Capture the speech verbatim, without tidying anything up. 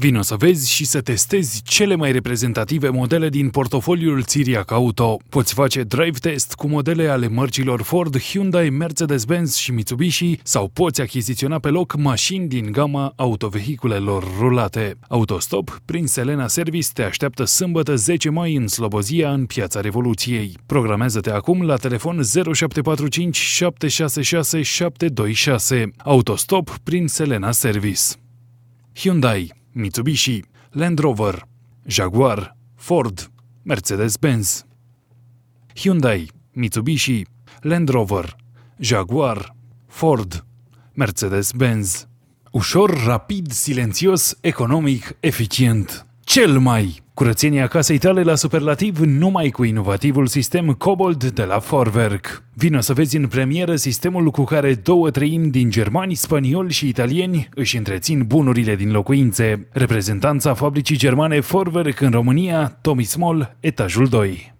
Vino să vezi și să testezi cele mai reprezentative modele din portofoliul Țiriac Auto. Poți face drive test cu modele ale mărcilor Ford, Hyundai, Mercedes-Benz și Mitsubishi sau poți achiziționa pe loc mașini din gama autovehiculelor rulate. Autostop prin Selena Service te așteaptă sâmbătă zece mai în Slobozia, în Piața Revoluției. Programează-te acum la telefon zero șapte patru cinci șapte șase șase șapte doi șase. Autostop prin Selena Service. Hyundai, Mitsubishi, Land Rover, Jaguar, Ford, Mercedes-Benz. Hyundai, Mitsubishi, Land Rover, Jaguar, Ford, Mercedes-Benz. Ușor, rapid, silențios, economic, eficient. Cel mai! Curățenia casei tale la superlativ numai cu inovativul sistem Cobalt de la Vorwerk. Vino să vezi în premieră sistemul cu care două treimi din germani, spanioli și italieni își întrețin bunurile din locuințe. Reprezentanța fabricii germane Vorwerk în România, Tomismol, etajul doi.